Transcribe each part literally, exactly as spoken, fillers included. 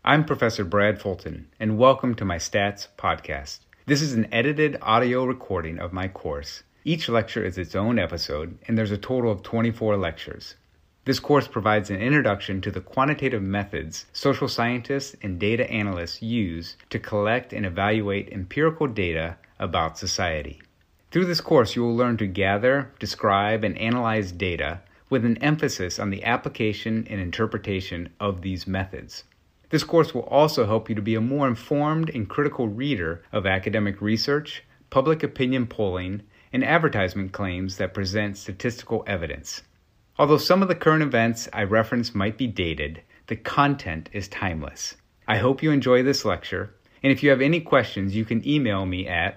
I'm Professor Brad Fulton, and welcome to my Stats podcast. This is an edited audio recording of my course. Each lecture is its own episode, and there's a total of twenty-four lectures. This course provides an introduction to the quantitative methods social scientists and data analysts use to collect and evaluate empirical data about society. Through this course, you will learn to gather, describe, and analyze data with an emphasis on the application and interpretation of these methods. This course will also help you to be a more informed and critical reader of academic research, public opinion polling, and advertisement claims that present statistical evidence. Although some of the current events I reference might be dated, the content is timeless. I hope you enjoy this lecture, and if you have any questions, you can email me at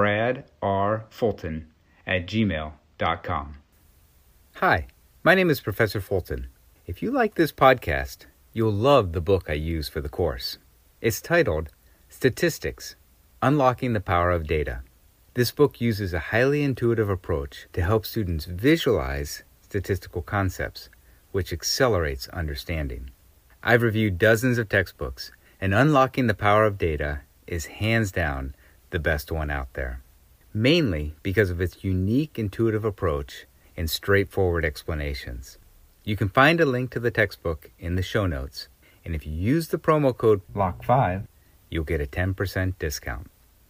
bradrfulton at gmail dot com. Hi, my name is Professor Fulton. If you like this podcast, you'll love the book I use for the course. It's titled Statistics: Unlocking the Power of Data. This book uses a highly intuitive approach to help students visualize statistical concepts, which accelerates understanding. I've reviewed dozens of textbooks, and Unlocking the Power of Data is hands down the best one out there, mainly because of its unique intuitive approach and straightforward explanations. You can find a link to the textbook in the show notes, and if you use the promo code B L O C five, you'll get a ten percent discount.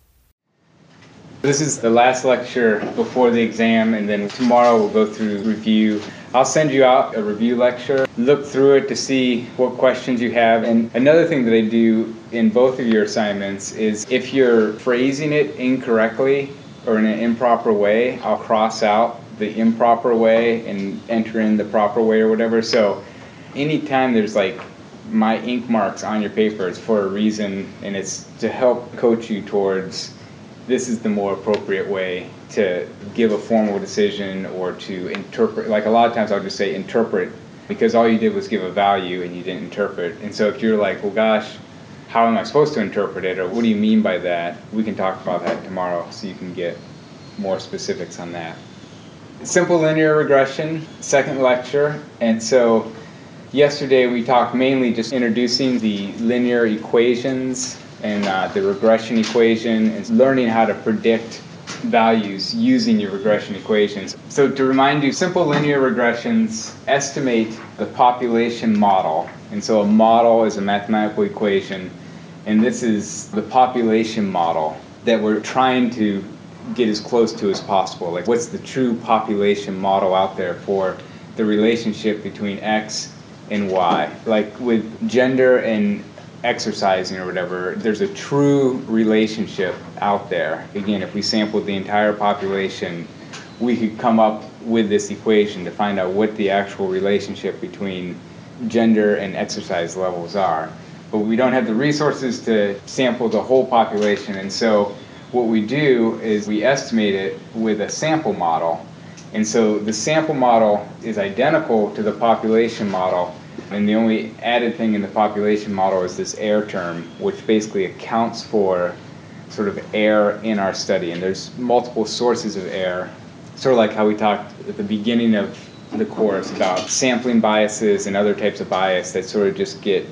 This is the last lecture before the exam, and then tomorrow we'll go through review. I'll send you out a review lecture. Look through it to see what questions you have. And another thing that I do in both of your assignments is if you're phrasing it incorrectly or in an improper way, I'll cross out the improper way and enter in the proper way or whatever. So anytime there's like my ink marks on your paper, it's for a reason, and it's to help coach you towards this is the more appropriate way to give a formal decision or to interpret. Like a lot of times I'll just say interpret, because all you did was give a value and you didn't interpret. And so if you're like, well gosh, how am I supposed to interpret it, or what do you mean by that? We can talk about that tomorrow so you can get more specifics on that. Simple linear regression, second lecture. And so yesterday we talked mainly just introducing the linear equations and uh, the regression equation and learning how to predict values using your regression equations. So to remind you, simple linear regressions estimate the population model. And so a model is a mathematical equation, and this is the population model that we're trying to get as close to as possible. Like what's the true population model out there for the relationship between X and Y? Like with gender and exercising or whatever, there's a true relationship out there. Again, if we sampled the entire population, we could come up with this equation to find out what the actual relationship between gender and exercise levels are. But we don't have the resources to sample the whole population, and so what we do is we estimate it with a sample model. And so the sample model is identical to the population model, and the only added thing in the population model is this error term, which basically accounts for sort of error in our study. And there's multiple sources of error, sort of like how we talked at the beginning of the course about sampling biases and other types of bias that sort of just get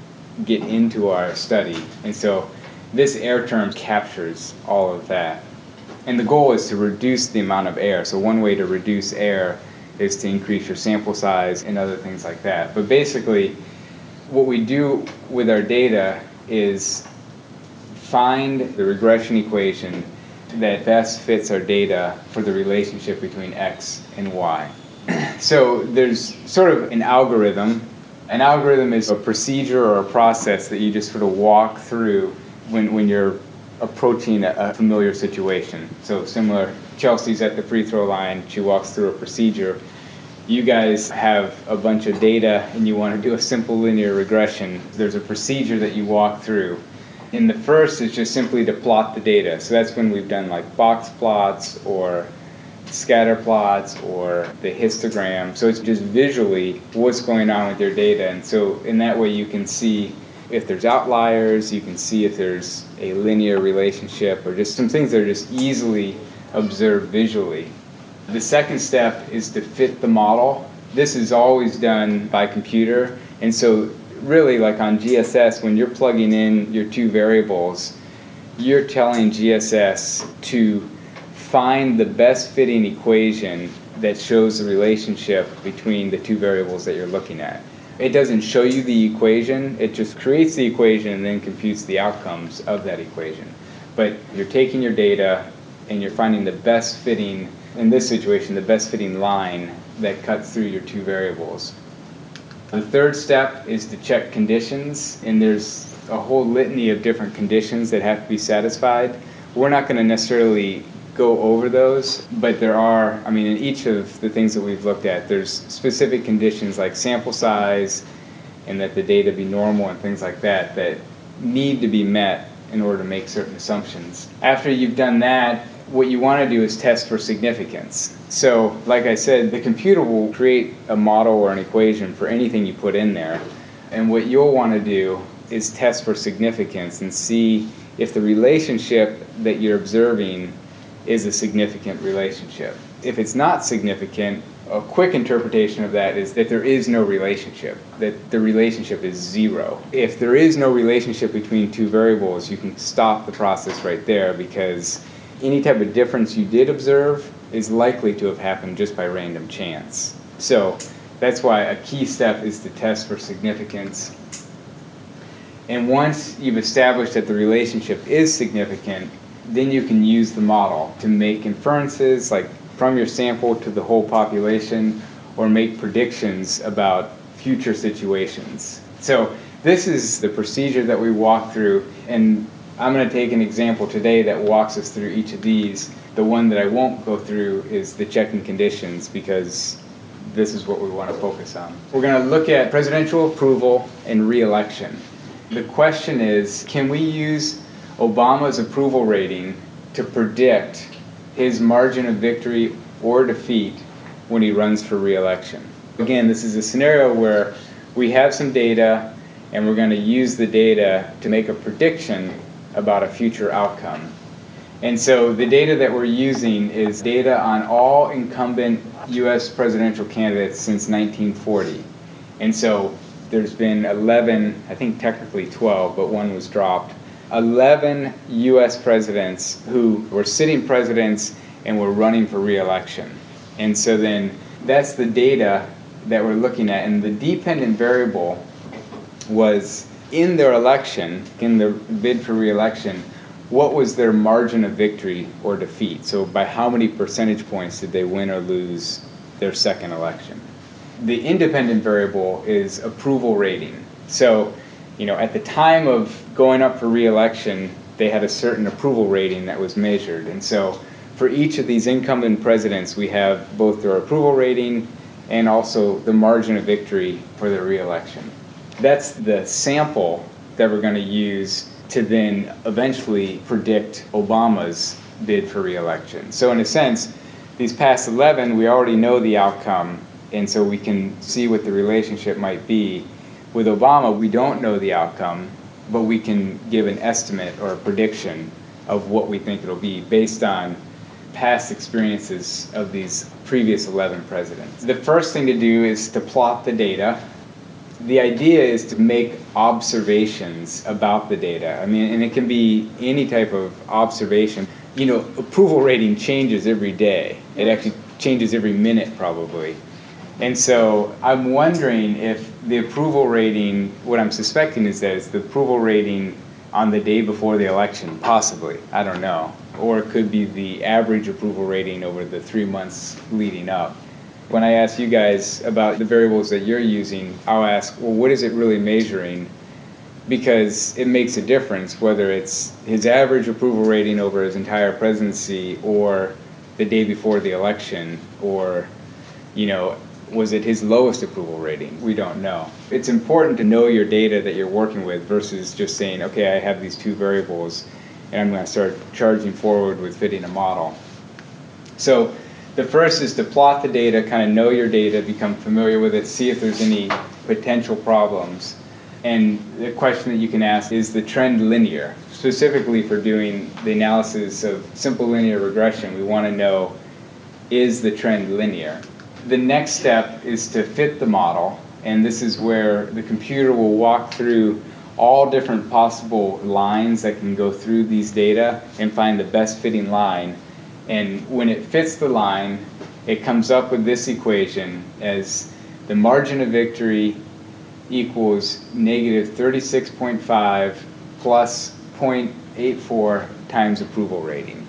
get into our study. And so this error term captures all of that. And the goal is to reduce the amount of error. So one way to reduce error is to increase your sample size and other things like that. But basically, what we do with our data is find the regression equation that best fits our data for the relationship between X and Y. So there's sort of an algorithm. An algorithm is a procedure or a process that you just sort of walk through when, when you're approaching a, a familiar situation. So similar, Chelsea's at the free throw line, she walks through a procedure. You guys have a bunch of data and you want to do a simple linear regression. There's a procedure that you walk through. And the first is just simply to plot the data. So that's when we've done like box plots or scatter plots or the histogram. So it's just visually what's going on with your data. And so in that way you can see if there's outliers, you can see if there's a linear relationship or just some things that are just easily observed visually. The second step is to fit the model. This is always done by computer, and so really, like on G S S, when you're plugging in your two variables, you're telling G S S to find the best fitting equation that shows the relationship between the two variables that you're looking at. It doesn't show you the equation, it just creates the equation and then computes the outcomes of that equation. But you're taking your data and you're finding the best fitting, in this situation, the best fitting line that cuts through your two variables. The third step is to check conditions, and there's a whole litany of different conditions that have to be satisfied. We're not going to necessarily go over those, but there are, I mean, in each of the things that we've looked at, there's specific conditions like sample size and that the data be normal and things like that that need to be met in order to make certain assumptions. After you've done that, what you want to do is test for significance. So, like I said, the computer will create a model or an equation for anything you put in there, and what you'll want to do is test for significance and see if the relationship that you're observing is a significant relationship. If it's not significant, a quick interpretation of that is that there is no relationship, that the relationship is zero. If there is no relationship between two variables, you can stop the process right there, because any type of difference you did observe is likely to have happened just by random chance. So that's why a key step is to test for significance. And once you've established that the relationship is significant, then you can use the model to make inferences, like from your sample to the whole population, or make predictions about future situations. So this is the procedure that we walk through, and I'm going to take an example today that walks us through each of these. The one that I won't go through is the checking conditions, because this is what we want to focus on. We're going to look at presidential approval and re-election. The question is, can we use Obama's approval rating to predict his margin of victory or defeat when he runs for re-election? Again, this is a scenario where we have some data and we're going to use the data to make a prediction about a future outcome. And so the data that we're using is data on all incumbent U S presidential candidates since nineteen forty. And so there's been eleven, I think technically twelve, but one was dropped, eleven U S presidents who were sitting presidents and were running for re-election. And so then that's the data that we're looking at. And the dependent variable was in their election, in the bid for re-election, what was their margin of victory or defeat? So by how many percentage points did they win or lose their second election? The independent variable is approval rating. So, you know, at the time of going up for re-election, they had a certain approval rating that was measured. And so for each of these incumbent presidents, we have both their approval rating and also the margin of victory for their re-election. That's the sample that we're going to use to then eventually predict Obama's bid for re-election. So in a sense, these past eleven, we already know the outcome, and so we can see what the relationship might be. With Obama, we don't know the outcome, but we can give an estimate or a prediction of what we think it'll be based on past experiences of these previous eleven presidents. The first thing to do is to plot the data. The idea is to make observations about the data. I mean, and it can be any type of observation. You know, approval rating changes every day. It actually changes every minute, probably. And so I'm wondering if the approval rating, what I'm suspecting is that it's the approval rating on the day before the election, possibly. I don't know. Or it could be the average approval rating over the three months leading up. When I ask you guys about the variables that you're using, I'll ask, well, what is it really measuring? Because it makes a difference whether it's his average approval rating over his entire presidency or the day before the election, or, you know, was it his lowest approval rating? We don't know. It's important to know your data that you're working with versus just saying, okay, I have these two variables and I'm going to start charging forward with fitting a model. So the first is to plot the data, kind of know your data, become familiar with it, see if there's any potential problems. And the question that you can ask, is the trend linear? Specifically for doing the analysis of simple linear regression, we want to know, is the trend linear? The next step is to fit the model. And this is where the computer will walk through all different possible lines that can go through these data and find the best fitting line. And when it fits the line, it comes up with this equation as the margin of victory equals negative thirty-six point five plus zero point eight four times approval rating.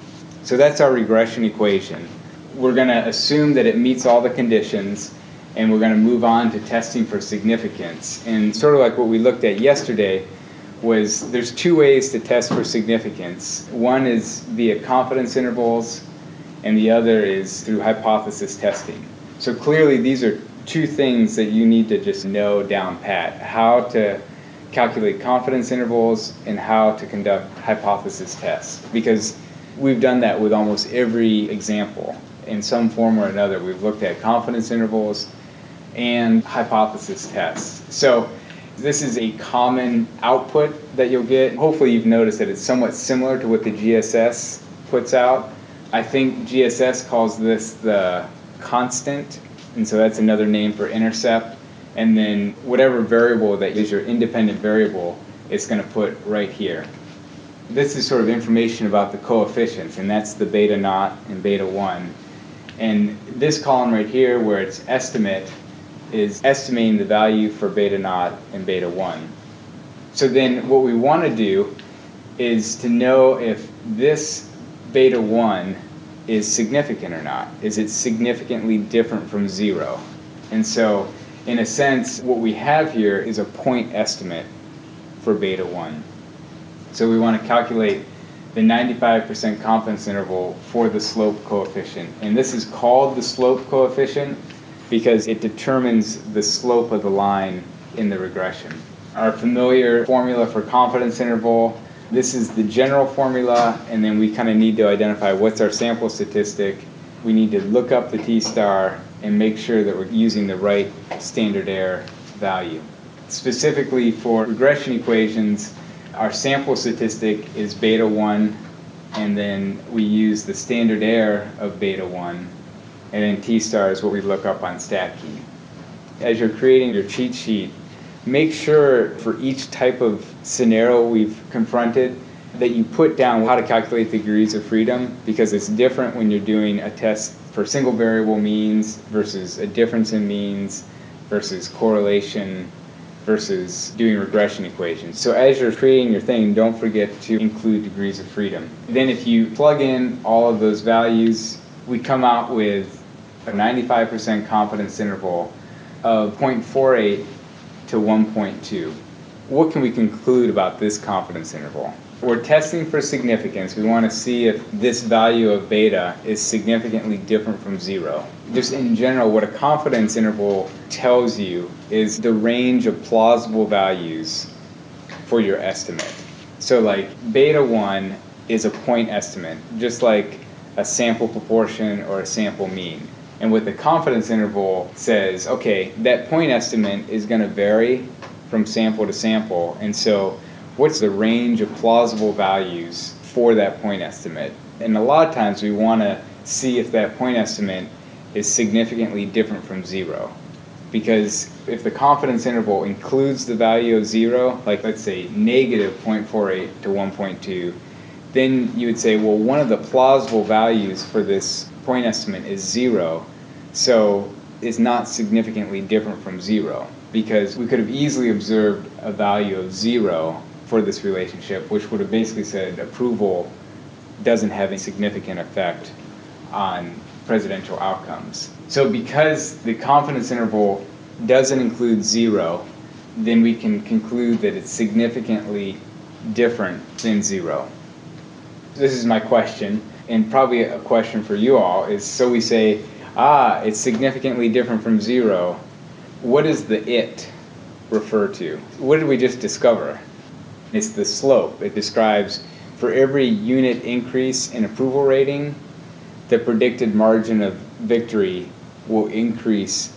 So that's our regression equation. We're going to assume that it meets all the conditions, and we're going to move on to testing for significance. And sort of like what we looked at yesterday was there's two ways to test for significance. One is via confidence intervals, and the other is through hypothesis testing. So clearly these are two things that you need to just know down pat: how to calculate confidence intervals and how to conduct hypothesis tests. Because we've done that with almost every example. In some form or another, we've looked at confidence intervals and hypothesis tests. So this is a common output that you'll get. Hopefully you've noticed that it's somewhat similar to what the G S S puts out. I think G S S calls this the constant, and so that's another name for intercept. And then whatever variable that is your independent variable, it's going to put right here. This is sort of information about the coefficients, and that's the beta naught and beta one. And this column right here, where it's estimate, is estimating the value for beta naught and beta one. So then what we want to do is to know if this beta one is significant or not. Is it significantly different from zero? And so in a sense, what we have here is a point estimate for beta one. So we want to calculate the ninety-five percent confidence interval for the slope coefficient. And this is called the slope coefficient because it determines the slope of the line in the regression. Our familiar formula for confidence interval, this is the general formula, and then we kind of need to identify what's our sample statistic. We need to look up the t-star and make sure that we're using the right standard error value. Specifically for regression equations, our sample statistic is beta one, and then we use the standard error of beta one, and then t-star is what we look up on StatKey. As you're creating your cheat sheet, make sure for each type of scenario we've confronted that you put down how to calculate the degrees of freedom, because it's different when you're doing a test for single variable means versus a difference in means versus correlation versus doing regression equations. So as you're creating your thing, don't forget to include degrees of freedom. Then if you plug in all of those values, we come out with a ninety-five percent confidence interval of zero point four eight to one point two. What can we conclude about this confidence interval? We're testing for significance. We want to see if this value of beta is significantly different from zero. Just in general, what a confidence interval tells you is the range of plausible values for your estimate. So like beta one is a point estimate, just like a sample proportion or a sample mean. And what the confidence interval says, okay, that point estimate is going to vary from sample to sample, and so what's the range of plausible values for that point estimate? And a lot of times we want to see if that point estimate is significantly different from zero. Because if the confidence interval includes the value of zero, like let's say negative zero point four eight to one point two, then you would say, well, one of the plausible values for this point estimate is zero, so it's not significantly different from zero, because we could have easily observed a value of zero for this relationship, which would have basically said approval doesn't have a significant effect on presidential outcomes. So because the confidence interval doesn't include zero, then we can conclude that it's significantly different than zero. This is my question, and probably a question for you all, is so we say, ah, it's significantly different from zero. What does the it refer to? What did we just discover? It's the slope. It describes for every unit increase in approval rating, the predicted margin of victory will increase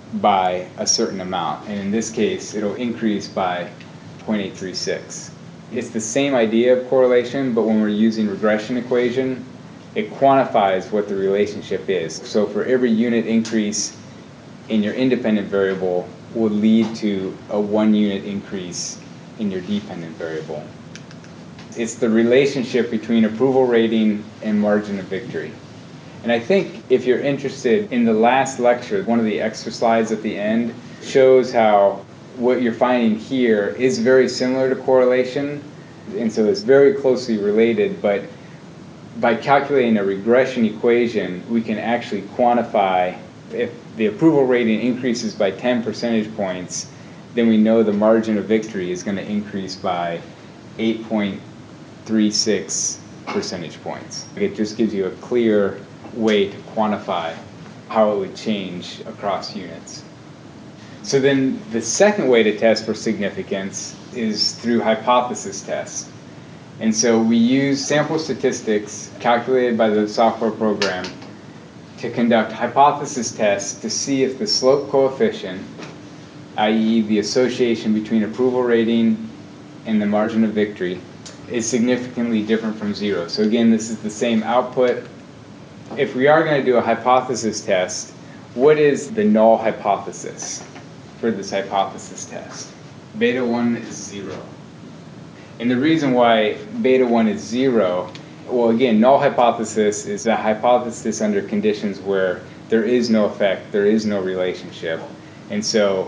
by a certain amount. And in this case, it'll increase by zero point eight three six. It's the same idea of correlation, but when we're using regression equation, it quantifies what the relationship is. So for every unit increase in your independent variable, will lead to a one unit increase in your dependent variable. It's the relationship between approval rating and margin of victory. And I think if you're interested, in the last lecture, one of the extra slides at the end shows how what you're finding here is very similar to correlation, and so it's very closely related, but by calculating a regression equation, we can actually quantify if the approval rating increases by ten percentage points, then we know the margin of victory is going to increase by eight point three six percentage points. It just gives you a clear way to quantify how it would change across units. So then the second way to test for significance is through hypothesis tests. And so we use sample statistics calculated by the software program to conduct hypothesis tests to see if the slope coefficient, that is the association between approval rating and the margin of victory, is significantly different from zero. So again, this is the same output. If we are going to do a hypothesis test, what is the null hypothesis for this hypothesis test? Beta one is zero. And the reason why beta one is zero, well, again, null hypothesis is a hypothesis under conditions where there is no effect, there is no relationship. And so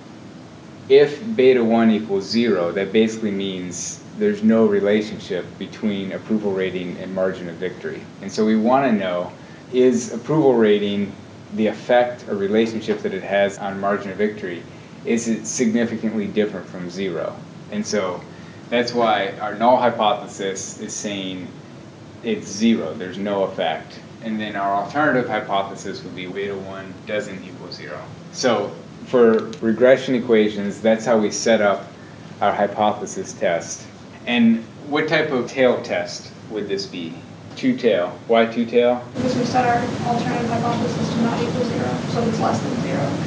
if beta one equals zero, that basically means there's no relationship between approval rating and margin of victory. And so we want to know, is approval rating the effect or relationship that it has on margin of victory, is it significantly different from zero? And so that's why our null hypothesis is saying it's zero, there's no effect. And then our alternative hypothesis would be beta one doesn't equal zero. So for regression equations, that's how we set up our hypothesis test. And what type of tail test would this be? Two-tail. Why two-tail? Because we set our alternative hypothesis to not equal zero, so if it's less than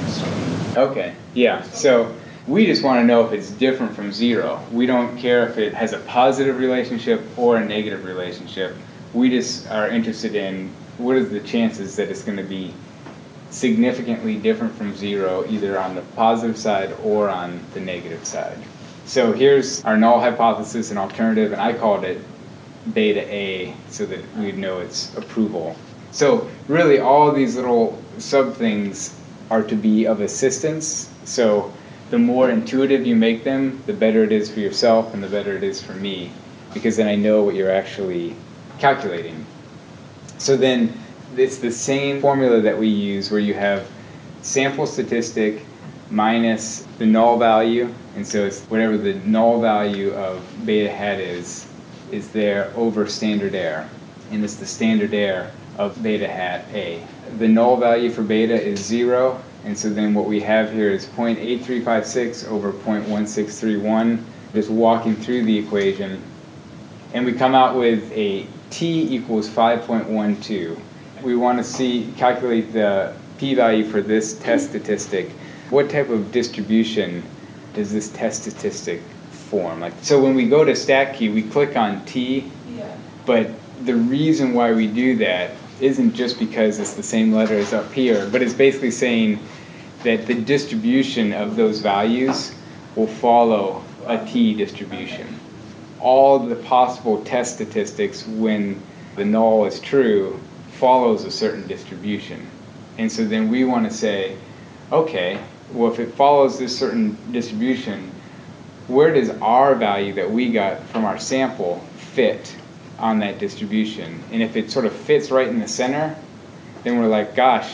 zero. Okay, yeah. So we just want to know if it's different from zero. We don't care if it has a positive relationship or a negative relationship. We just are interested in what are the chances that it's going to be significantly different from zero, either on the positive side or on the negative side. So here's our null hypothesis and alternative, and I called it beta A so that we'd know its approval. So really all these little sub things are to be of assistance. So the more intuitive you make them, the better it is for yourself and the better it is for me, because then I know what you're actually calculating. So then it's the same formula that we use where you have sample statistic minus the null value, and so it's whatever the null value of beta hat is, is there over standard error, and it's the standard error of beta hat A. The null value for beta is zero, and so then what we have here is zero point eight three five six over zero point one six three one, just walking through the equation, and we come out with a t equals five point one two. We want to see, calculate the p-value for this test statistic. What type of distribution does this test statistic form? Like, so when we go to StatKey, we click on T, yeah. But the reason why we do that isn't just because it's the same letter as up here, but it's basically saying that the distribution of those values will follow a T distribution. All the possible test statistics when the null is true follows a certain distribution. And so then we want to say, okay, well, if it follows this certain distribution, where does our value that we got from our sample fit on that distribution? And if it sort of fits right in the center, then we're like, gosh,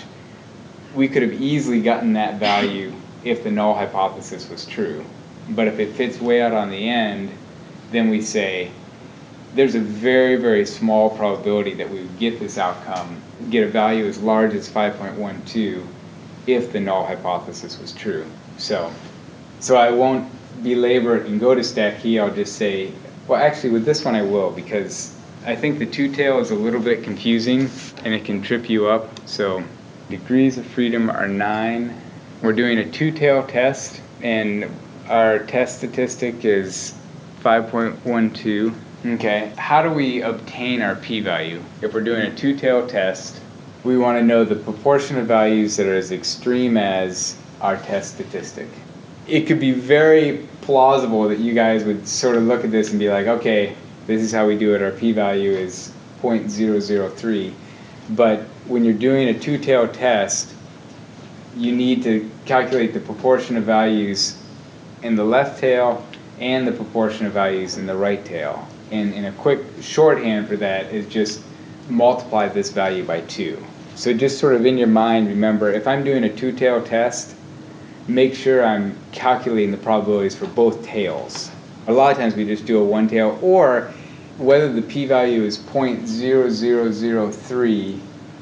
we could have easily gotten that value if the null hypothesis was true. But if it fits way out on the end, then we say, there's a very, very small probability that we would get this outcome, get a value as large as five point one two if the null hypothesis was true. So, so I won't belabor it and go to StatKey. I'll just say, well, actually with this one I will, because I think the two-tail is a little bit confusing and it can trip you up. So degrees of freedom are nine. We're doing a two-tail test and our test statistic is five point one two. Okay, how do we obtain our p-value? If we're doing a two-tail test, we want to know the proportion of values that are as extreme as our test statistic. It could be very plausible that you guys would sort of look at this and be like, okay, this is how we do it. Our p-value is zero point zero zero three. But when you're doing a two-tailed test, you need to calculate the proportion of values in the left tail and the proportion of values in the right tail. And in a quick shorthand for that is just multiply this value by two. So just sort of in your mind, remember, if I'm doing a two-tailed test, make sure I'm calculating the probabilities for both tails. A lot of times we just do a one tail, or whether the p-value is zero point zero zero zero three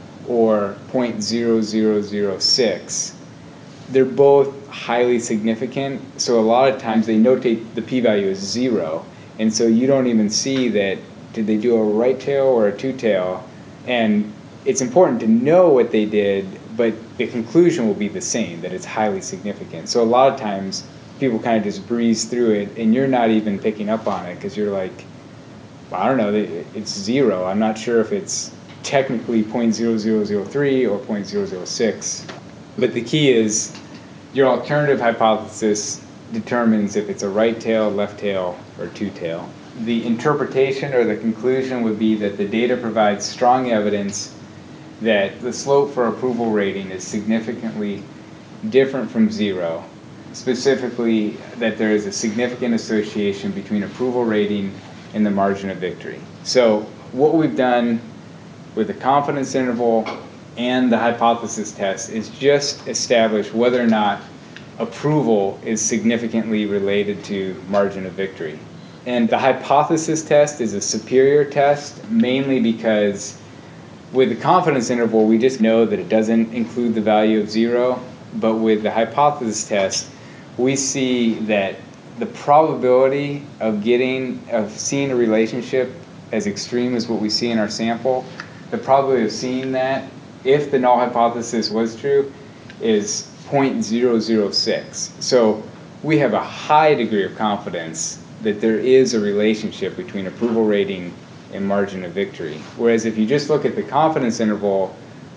or zero point zero zero zero six, they're both highly significant, so a lot of times they notate the p-value as zero, and so you don't even see that, did they do a right tail or a two tail? And it's important to know what they did, but the conclusion will be the same, that it's highly significant. So a lot of times people kind of just breeze through it, and you're not even picking up on it because you're like, well, I don't know, it's zero. I'm not sure if it's technically zero point zero zero zero three or zero point zero zero six. But the key is your alternative hypothesis determines if it's a right tail, left tail, or two tail. The interpretation or the conclusion would be that the data provides strong evidence that the slope for approval rating is significantly different from zero, specifically that there is a significant association between approval rating and the margin of victory. So what we've done with the confidence interval and the hypothesis test is just establish whether or not approval is significantly related to margin of victory. And the hypothesis test is a superior test, mainly because with the confidence interval, we just know that it doesn't include the value of zero, but with the hypothesis test, we see that the probability of getting, of seeing a relationship as extreme as what we see in our sample, the probability of seeing that, if the null hypothesis was true, is zero point zero zero six. So we have a high degree of confidence that there is a relationship between approval rating and margin of victory. Whereas if you just look at the confidence interval,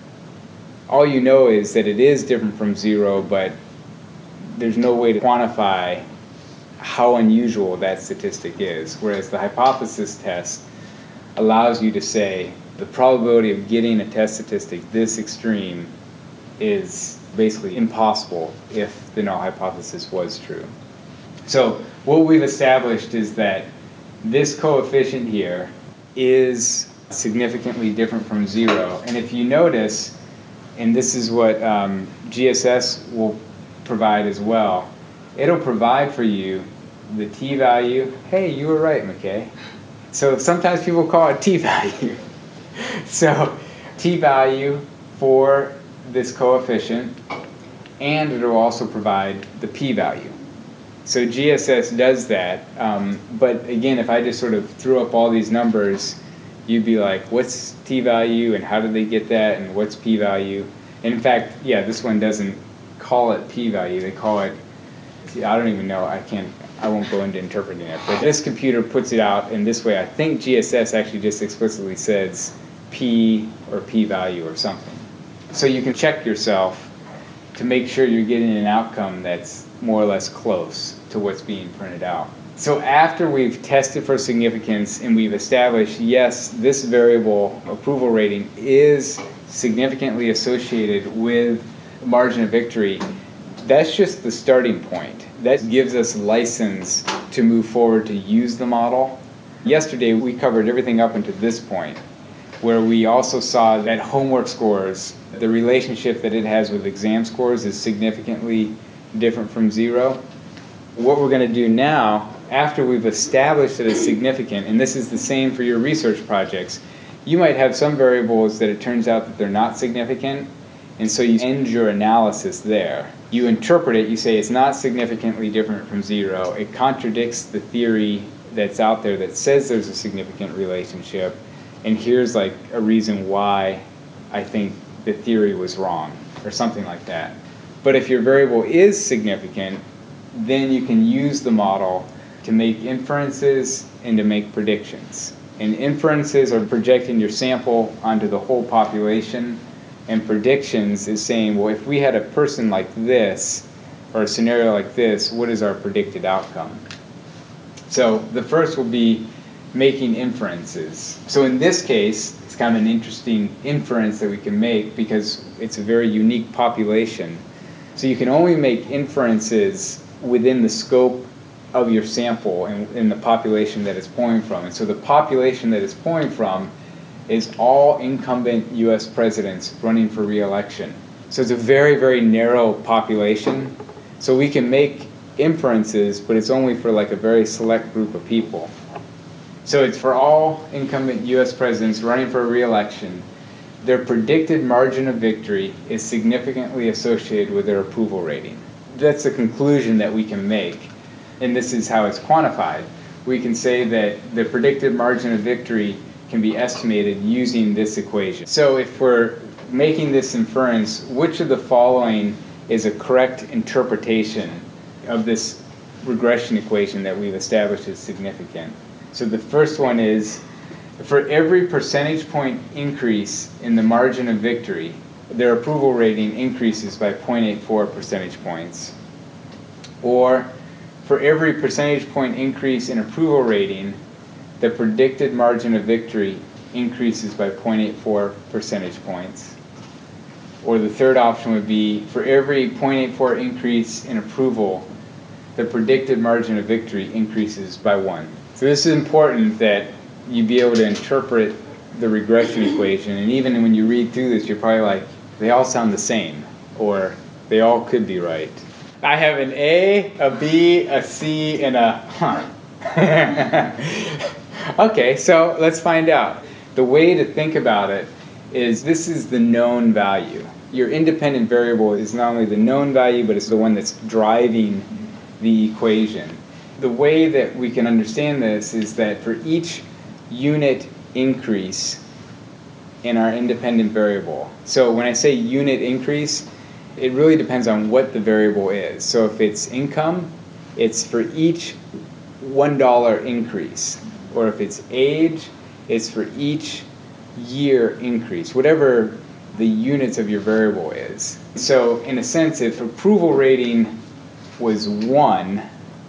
all you know is that it is different from zero, but there's no way to quantify how unusual that statistic is. Whereas the hypothesis test allows you to say the probability of getting a test statistic this extreme is basically impossible if the null hypothesis was true. So what we've established is that this coefficient here is significantly different from zero. And if you notice, and this is what um, G S S will provide as well, it'll provide for you the t-value. Hey, you were right, McKay. So sometimes people call it t-value. So t-value for this coefficient, and it'll also provide the p-value. So G S S does that, um, but again, if I just sort of threw up all these numbers, you'd be like, what's t-value and how did they get that and what's p-value? And in fact, yeah, this one doesn't call it p-value, they call it, see, I don't even know, I can't, I won't go into interpreting it, but this computer puts it out in this way. I think G S S actually just explicitly says p or p-value or something. So you can check yourself to make sure you're getting an outcome that's more or less close to what's being printed out. So after we've tested for significance and we've established, yes, this variable approval rating is significantly associated with margin of victory, that's just the starting point. That gives us license to move forward to use the model. Yesterday we covered everything up until this point, where we also saw that homework scores, the relationship that it has with exam scores is significantly different from zero. What we're going to do now, after we've established that it's significant, and this is the same for your research projects, you might have some variables that it turns out that they're not significant, and so you end your analysis there. You interpret it, you say it's not significantly different from zero, it contradicts the theory that's out there that says there's a significant relationship, and here's like a reason why I think the theory was wrong, or something like that. But if your variable is significant, then you can use the model to make inferences and to make predictions. And inferences are projecting your sample onto the whole population, and predictions is saying, well, if we had a person like this, or a scenario like this, what is our predicted outcome? So the first will be making inferences. So in this case, it's kind of an interesting inference that we can make because it's a very unique population. So you can only make inferences within the scope of your sample and in the population that it's pulling from. And so the population that it's pulling from is all incumbent U S presidents running for re-election. So it's a very, very narrow population. So we can make inferences, but it's only for like a very select group of people. So it's for all incumbent U S presidents running for re-election. Their predicted margin of victory is significantly associated with their approval rating. That's the conclusion that we can make, and this is how it's quantified. We can say that the predicted margin of victory can be estimated using this equation. So if we're making this inference, which of the following is a correct interpretation of this regression equation that we've established as significant? So the first one is, for every percentage point increase in the margin of victory, their approval rating increases by zero point eight four percentage points. Or, for every percentage point increase in approval rating, the predicted margin of victory increases by zero point eight four percentage points. Or the third option would be, for every zero point eight four increase in approval, the predicted margin of victory increases by one. So this is important that you be able to interpret the regression equation, and even when you read through this, you're probably like, they all sound the same, or they all could be right. I have an A, a B, a C, and a huh. Okay, so let's find out. The way to think about it is this is the known value. Your independent variable is not only the known value, but it's the one that's driving the equation. The way that we can understand this is that for each unit increase in our independent variable, so when I say unit increase, it really depends on what the variable is. So if it's income, it's for each one dollar increase. Or if it's age, it's for each year increase, whatever the units of your variable is. So in a sense, if approval rating was one,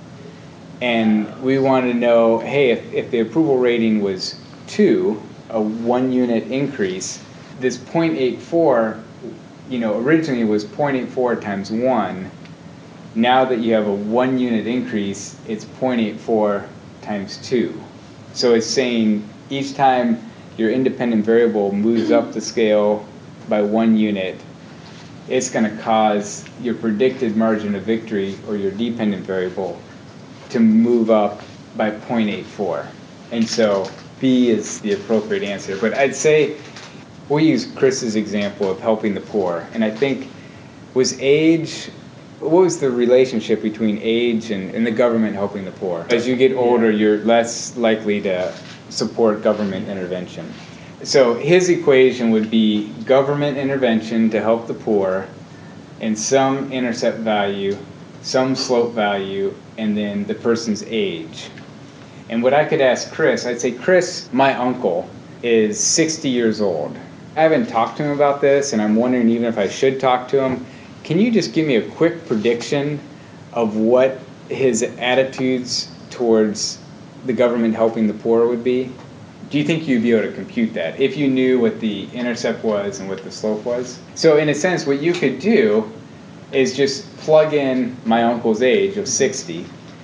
and we want to know, hey, if, if the approval rating was two, a one unit increase, this zero point eight four, you know, originally was zero point eight four times one. Now that you have a one unit increase, it's zero point eight four times two. So it's saying each time your independent variable moves up the scale by one unit, it's going to cause your predicted margin of victory, or your dependent variable, to move up by zero point eight four. And so B is the appropriate answer. But I'd say we'll use Chris's example of helping the poor. And I think, was age, what was the relationship between age and, and the government helping the poor? As you get older, you're less likely to support government intervention. So his equation would be government intervention to help the poor, and some intercept value, some slope value, and then the person's age. And what I could ask Chris, I'd say, Chris, my uncle, is sixty years old. I haven't talked to him about this, and I'm wondering even if I should talk to him. Can you just give me a quick prediction of what his attitudes towards the government helping the poor would be? Do you think you'd be able to compute that if you knew what the intercept was and what the slope was? So in a sense, what you could do is just plug in my uncle's age of sixty,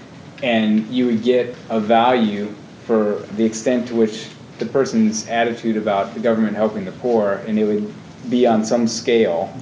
and you would get a value for the extent to which the person's attitude about the government helping the poor, and it would be on some scale.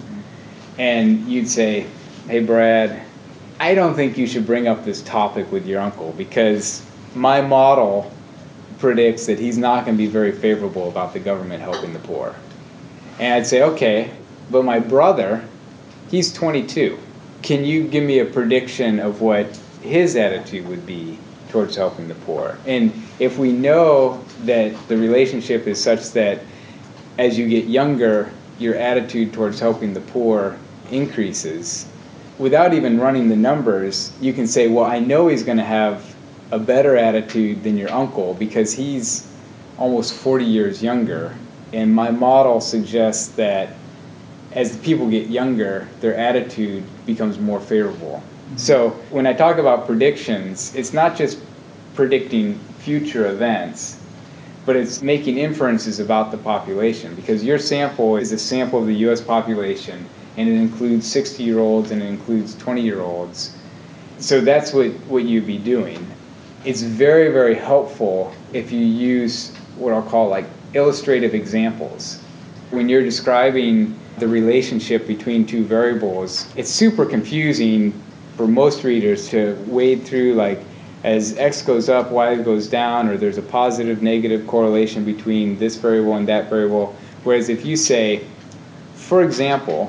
And you'd say, hey, Brad, I don't think you should bring up this topic with your uncle, because my model predicts that he's not going to be very favorable about the government helping the poor. And I'd say, okay, but my brother, he's twenty-two. Can you give me a prediction of what his attitude would be towards helping the poor? And if we know that the relationship is such that as you get younger, your attitude towards helping the poor increases, without even running the numbers, you can say, well, I know he's going to have a better attitude than your uncle because he's almost forty years younger. And my model suggests that as people get younger, their attitude becomes more favorable. So when I talk about predictions, it's not just predicting future events, but it's making inferences about the population, because your sample is a sample of the U S population, and it includes sixty-year-olds and it includes twenty-year-olds. So that's what, what you'd be doing. It's very, very helpful if you use what I'll call like illustrative examples. When you're describing the relationship between two variables, it's super confusing for most readers to wade through, like, as x goes up, y goes down, or there's a positive, negative correlation between this variable and that variable. Whereas if you say, for example,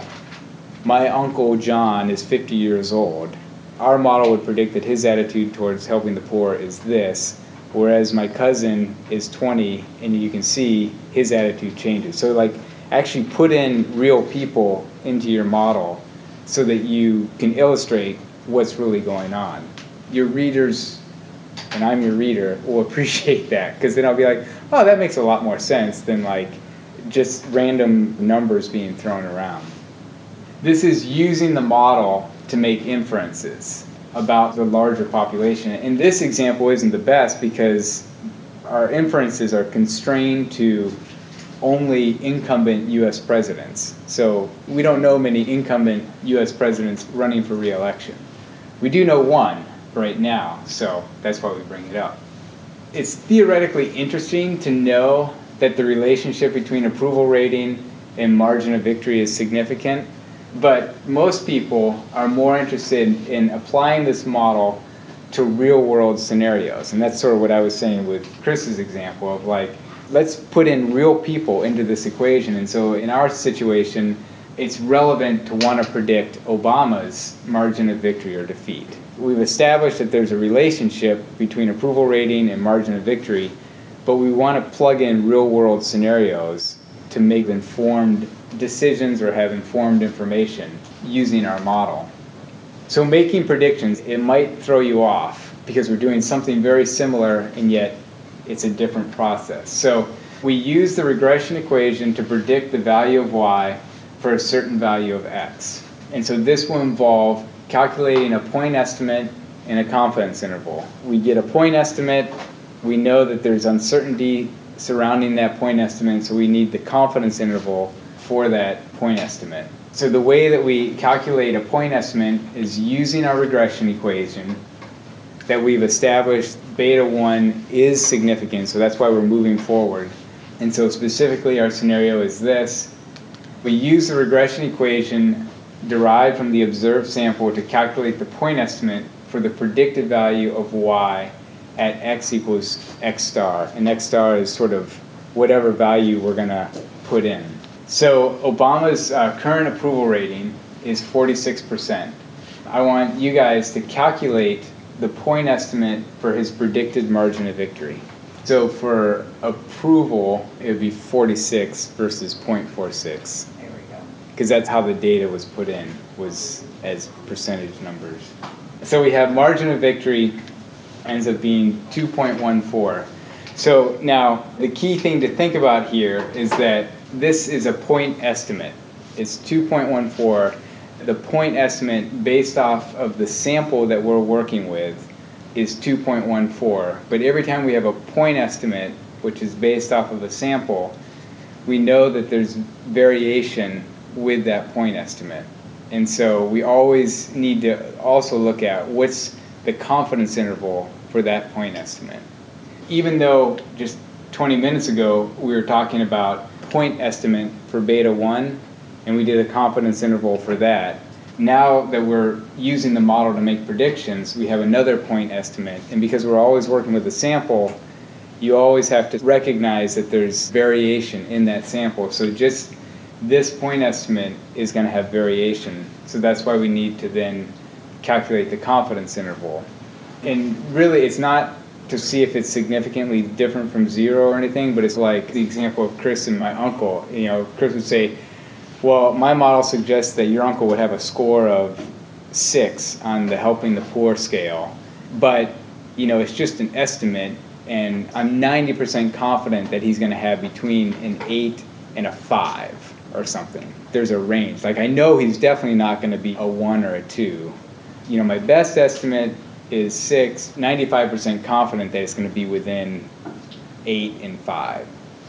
my Uncle John is fifty years old, our model would predict that his attitude towards helping the poor is this, whereas my cousin is twenty, and you can see his attitude changes. So, like, actually put in real people into your model so that you can illustrate what's really going on. Your readers, and I'm your reader, will appreciate that, because then I'll be like, oh, that makes a lot more sense than like just random numbers being thrown around. This is using the model to make inferences about the larger population. And this example isn't the best because our inferences are constrained to only incumbent U S presidents. So we don't know many incumbent U S presidents running for re-election. We do know one right now, so that's why we bring it up. It's theoretically interesting to know that the relationship between approval rating and margin of victory is significant, but most people are more interested in applying this model to real-world scenarios. And that's sort of what I was saying with Chris's example of, like, let's put in real people into this equation. And so in our situation, it's relevant to want to predict Obama's margin of victory or defeat. We've established that there's a relationship between approval rating and margin of victory, but we want to plug in real-world scenarios to make informed decisions or have informed information using our model. So making predictions, it might throw you off because we're doing something very similar and yet it's a different process. So we use the regression equation to predict the value of y for a certain value of x. And so this will involve calculating a point estimate and a confidence interval. We get a point estimate, we know that there's uncertainty surrounding that point estimate, so we need the confidence interval for that point estimate. So the way that we calculate a point estimate is using our regression equation that we've established beta one is significant, so that's why we're moving forward. And so specifically our scenario is this. We use the regression equation derived from the observed sample to calculate the point estimate for the predicted value of y at x equals x star. And x star is sort of whatever value we're going to put in. So Obama's uh, current approval rating is forty-six percent. I want you guys to calculate the point estimate for his predicted margin of victory. So for approval, it would be forty-six versus zero point four six. There we go. Because that's how the data was put in, was as percentage numbers. So we have margin of victory ends up being two point one four. So now the key thing to think about here is that this is a point estimate. It's two point one four. The point estimate based off of the sample that we're working with is two point one four. But every time we have a point estimate, which is based off of a sample, we know that there's variation with that point estimate. And so we always need to also look at what's the confidence interval for that point estimate. Even though just twenty minutes ago we were talking about point estimate for beta one, and we did a confidence interval for that, now that we're using the model to make predictions, we have another point estimate. And because we're always working with a sample, you always have to recognize that there's variation in that sample. So just this point estimate is going to have variation. So that's why we need to then calculate the confidence interval. And really, it's not to see if it's significantly different from zero or anything, but it's like the example of Chris and my uncle. You know, Chris would say, well, my model suggests that your uncle would have a score of six on the helping the poor scale, but, you know, it's just an estimate, and I'm ninety percent confident that he's going to have between an eight and a five. or something. There's a range. Like I know he's definitely not going to be a one or a two. You know, my best estimate is six, ninety-five percent confident that it's going to be within eight and five.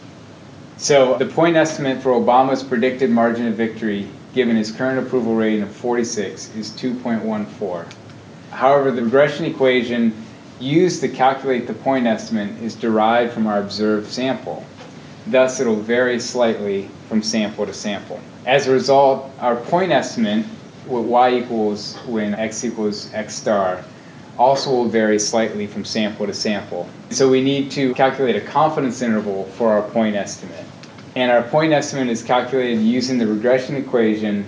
So the point estimate for Obama's predicted margin of victory, given his current approval rating of forty-six, is two point one four. However, the regression equation used to calculate the point estimate is derived from our observed sample. Thus, it'll vary slightly from sample to sample. As a result, our point estimate, with y equals when x equals x star, also will vary slightly from sample to sample. So we need to calculate a confidence interval for our point estimate. And our point estimate is calculated using the regression equation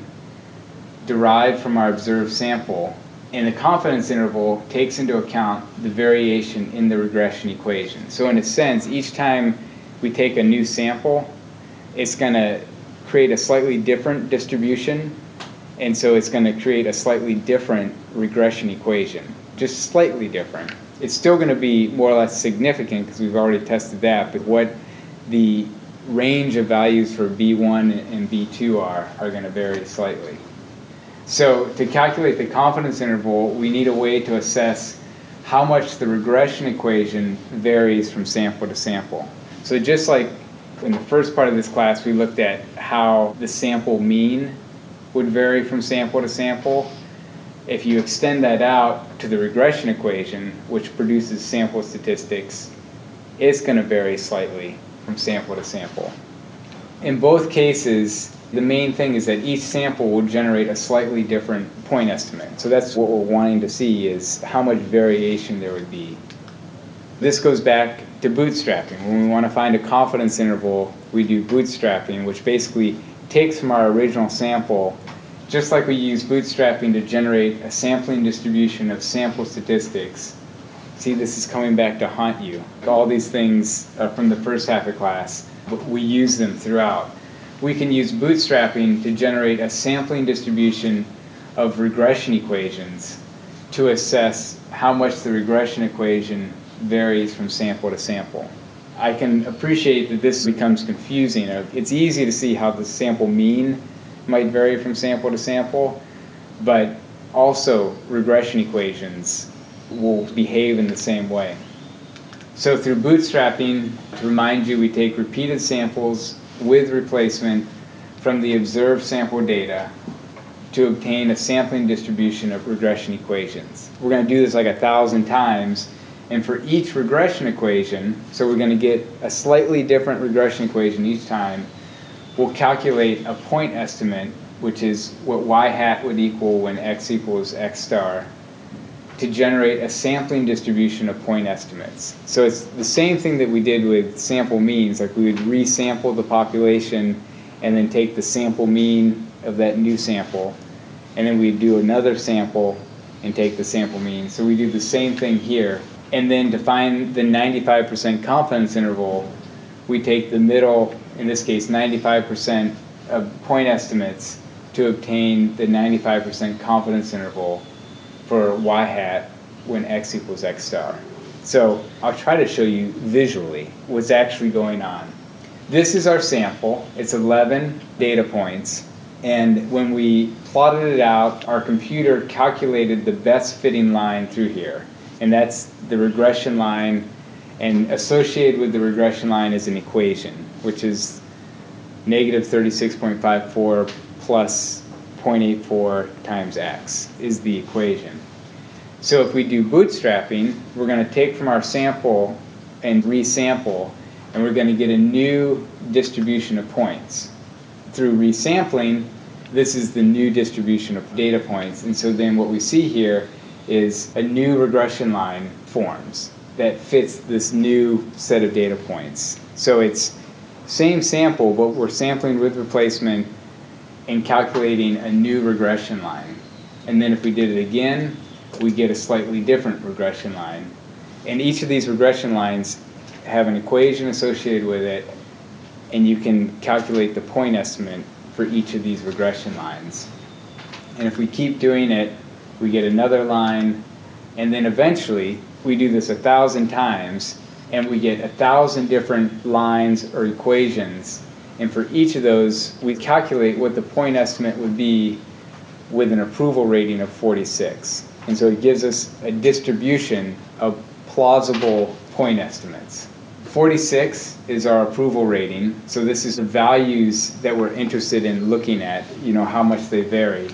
derived from our observed sample. And the confidence interval takes into account the variation in the regression equation. So in a sense, each time we take a new sample, it's going to create a slightly different distribution. And so it's going to create a slightly different regression equation, just slightly different. It's still going to be more or less significant because we've already tested that, but what the range of values for B one and B two are are going to vary slightly. So to calculate the confidence interval, we need a way to assess how much the regression equation varies from sample to sample. So just like in the first part of this class, we looked at how the sample mean would vary from sample to sample. If you extend that out to the regression equation, which produces sample statistics, it's going to vary slightly from sample to sample. In both cases, the main thing is that each sample will generate a slightly different point estimate. So that's what we're wanting to see, is how much variation there would be. This goes back to bootstrapping. When we want to find a confidence interval, we do bootstrapping, which basically takes from our original sample, just like we use bootstrapping to generate a sampling distribution of sample statistics. See, this is coming back to haunt you. All these things are from the first half of class, but we use them throughout. We can use bootstrapping to generate a sampling distribution of regression equations to assess how much the regression equation varies from sample to sample. I can appreciate that this becomes confusing. It's easy to see how the sample mean might vary from sample to sample, but also regression equations will behave in the same way. So through bootstrapping, to remind you, we take repeated samples with replacement from the observed sample data to obtain a sampling distribution of regression equations. We're going to do this like a thousand times, and for each regression equation, so we're going to get a slightly different regression equation each time, we'll calculate a point estimate, which is what y hat would equal when x equals x star, to generate a sampling distribution of point estimates. So it's the same thing that we did with sample means, like we would resample the population and then take the sample mean of that new sample, and then we'd do another sample and take the sample mean. So we do the same thing here. And then to find the ninety-five percent confidence interval, we take the middle, in this case ninety-five percent of point estimates, to obtain the ninety-five percent confidence interval for y hat when x equals x star. So I'll try to show you visually what's actually going on. This is our sample. It's eleven data points. And when we plotted it out, our computer calculated the best fitting line through here. And that's the regression line. And associated with the regression line is an equation, which is negative thirty-six point five four plus zero point eight four times x is the equation. So if we do bootstrapping, we're going to take from our sample and resample, and we're going to get a new distribution of points. Through resampling, this is the new distribution of data points, and so then what we see here is a new regression line forms that fits this new set of data points. So it's same sample, but we're sampling with replacement and calculating a new regression line. And then if we did it again, we get a slightly different regression line. And each of these regression lines have an equation associated with it, and you can calculate the point estimate for each of these regression lines. And if we keep doing it, we get another line, and then eventually we do this a thousand times, and we get a thousand different lines or equations, And for each of those, we calculate what the point estimate would be with an approval rating of forty-six. And so it gives us a distribution of plausible point estimates. forty-six is our approval rating. So this is the values that we're interested in looking at, you know, how much they vary.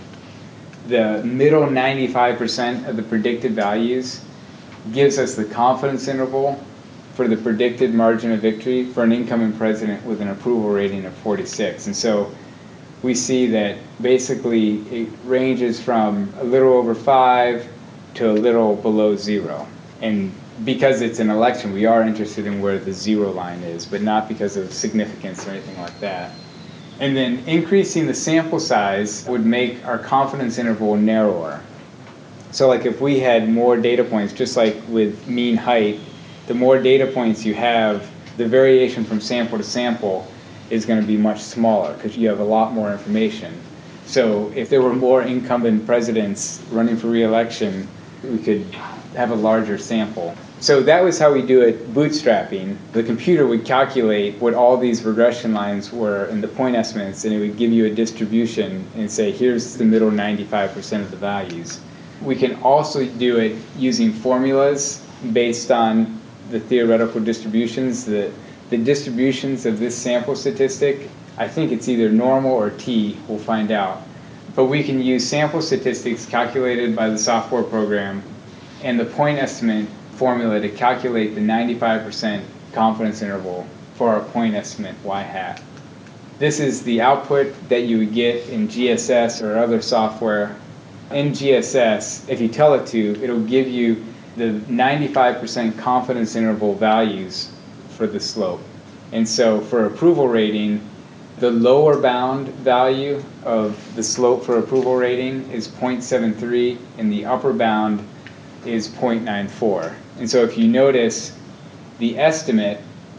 The middle ninety-five percent of the predicted values gives us the confidence interval for the predicted margin of victory for an incoming president with an approval rating of forty-six. And so we see that basically it ranges from a little over five to a little below zero. And because it's an election, we are interested in where the zero line is, but not because of significance or anything like that. And then increasing the sample size would make our confidence interval narrower. So like if we had more data points, just like with mean height, the more data points you have, the variation from sample to sample is going to be much smaller because you have a lot more information. So if there were more incumbent presidents running for re-election, we could have a larger sample. So that was how we do it bootstrapping. The computer would calculate what all these regression lines were in the point estimates, and it would give you a distribution and say, here's the middle ninety-five percent of the values. We can also do it using formulas based on the theoretical distributions. The, the distributions of this sample statistic, I think it's either normal or t, we'll find out. But we can use sample statistics calculated by the software program and the point estimate formula to calculate the ninety-five percent confidence interval for our point estimate y hat. This is the output that you would get in G S S or other software. In G S S, if you tell it to, it'll give you the ninety-five percent confidence interval values for the slope. And so for approval rating, the lower bound value of the slope for approval rating is zero point seven three, and the upper bound is zero point nine four. And so if you notice, the estimate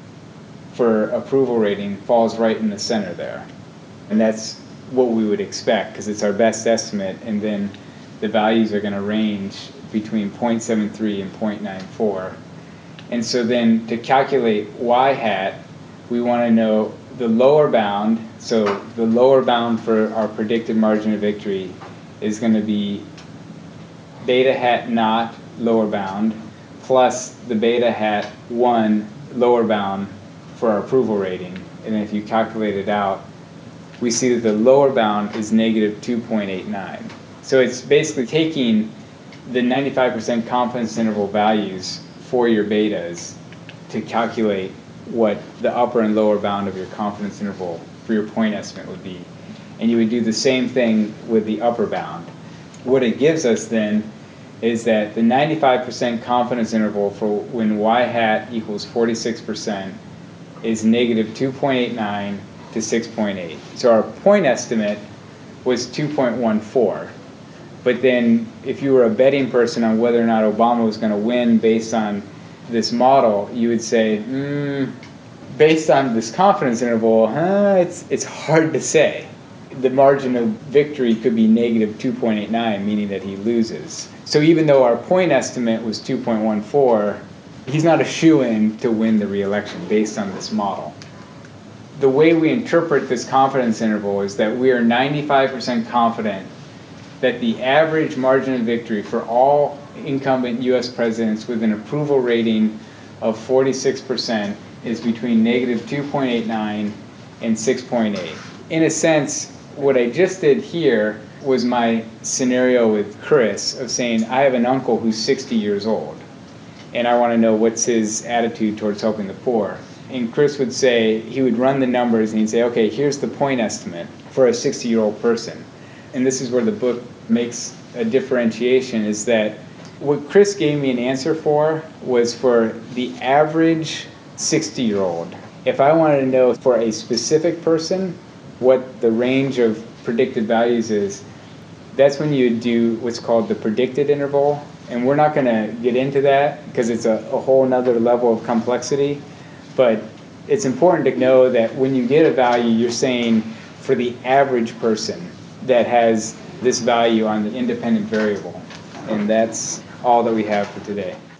for approval rating falls right in the center there. And that's what we would expect because it's our best estimate, and then the values are going to range between zero point seven three and zero point nine four. And so then to calculate y hat, we want to know the lower bound. So the lower bound for our predicted margin of victory is going to be beta hat naught lower bound plus the beta hat one lower bound for our approval rating. And if you calculate it out, we see that the lower bound is negative two point eight nine. So it's basically taking the ninety-five percent confidence interval values for your betas to calculate what the upper and lower bound of your confidence interval for your point estimate would be. And you would do the same thing with the upper bound. What it gives us then is that the ninety-five percent confidence interval for when y hat equals forty-six percent is negative two point eight nine to six point eight. So our point estimate was two point one four. But then if you were a betting person on whether or not Obama was going to win based on this model, you would say, hmm, based on this confidence interval, huh, it's, it's hard to say. The margin of victory could be negative two point eight nine, meaning that he loses. So even though our point estimate was two point one four, he's not a shoo-in to win the re-election based on this model. The way we interpret this confidence interval is that we are ninety-five percent confident that the average margin of victory for all incumbent U S presidents with an approval rating of forty-six percent is between negative two point eight nine and six point eight. In a sense, what I just did here was my scenario with Chris of saying, I have an uncle who's sixty years old, and I want to know what's his attitude towards helping the poor. And Chris would say, he would run the numbers and he'd say, okay, here's the point estimate for a sixty-year-old person. And this is where the book makes a differentiation, is that what Chris gave me an answer for was for the average sixty-year-old. If I wanted to know for a specific person what the range of predicted values is, that's when you do what's called the predicted interval. And we're not going to get into that because it's a, a whole nother level of complexity. But it's important to know that when you get a value, you're saying for the average person that has this value on the independent variable. And that's all that we have for today.